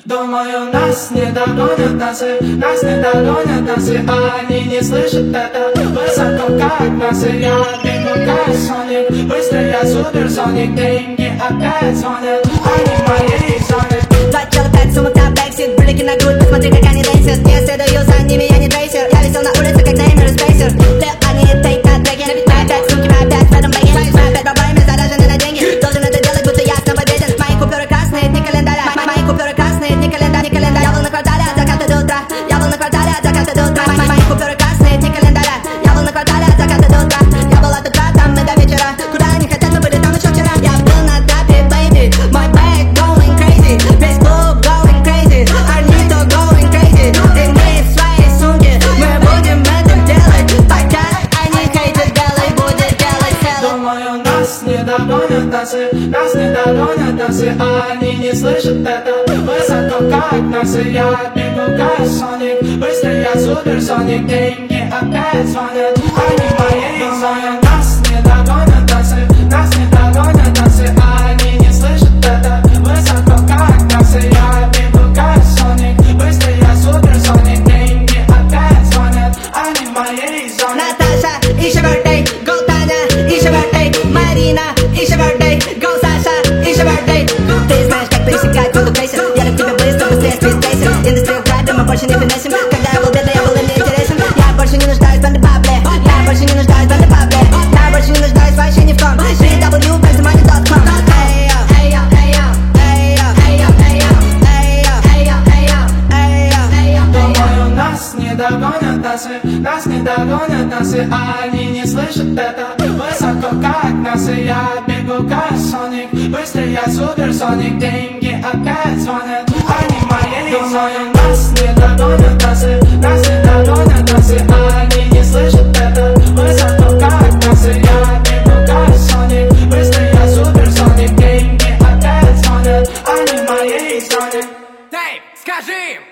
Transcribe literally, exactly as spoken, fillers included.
Думаю, нас не догонят носы, нас не догонят носы, а они не слышат это. Высоко как носы, я бегу как Соник, быстро я суперсоник, деньги опять звонят, они в моей зоне. Два чела, пять сумок на бэксит, брюлики на грудь, посмотри как они дэнсят. Не следую за ними, я не трейсер, я висел на улице как Неймер и Спейсер. Плею они тейк на треке, мои пять сумки, мои пять в этом бэге, мои пять бабами заряжены на деньги. Должен это делать, будто я снабобеден. Мои купюры красные, дни календаря, мои купюры красные, дни календаря, дни календаря. Я был на квартале от заката до утра, я был на квартале от заката до утра. Мои купюры красные, дни календаря, я был на квартале от заката до утра. Я был от утра, там и до вечера, куда они хотят, мы были там еще вчера. Я был на трапе, baby, мой бэк going crazy, весь клуб going crazy, Арнито going crazy. Деньги в своей сумке, мы будем это делать, пока они хейтят, делай, будет делать целый. Думаю, нас не догонят носы, нас не догонят носы, а они не слышат это. Высоко как носы, я бегу как Соник, быстро я суперсоник, деньги опять звонят, они в моей зоне. Нас не догонят носы, нас не догонят носы, а они не слышат это. Высоко как носы, я бегу как Соник, быстро я суперсоник, деньги опять звонят, они в моей зоне. Наташа, it's your birthday, go Таня, it's your birthday, Марина, it's your birthday, go Саша, it's your birthday. Ты знаешь, как пресекать воду крейсер, я так тебя быстро, быстрее спидтрейсер. Индустрию грабим, мы больше не финесим, когда я был бедный, я был им неинтересен. Я больше не нуждаюсь в бэндэ-бабле, я больше не нуждаюсь в бэндэ-бабле, я больше не нуждаюсь вообще ни в ком. би дабл ю бензомани точка ком. Думаю, нас не догонят носы, нас не догонят носы, а они не слышат это. Высоко как носы, я бегу как Соник, быстро я суперсоник, деньги опять звонят, они в моей зоне. Нас не догонят носы, нас не догонят носы, а они не слышат это. Высоко как носы, я бегу как Соник, быстро я суперсоник, деньги опять звонят, они в моей зоне. Дэйв, скажи им!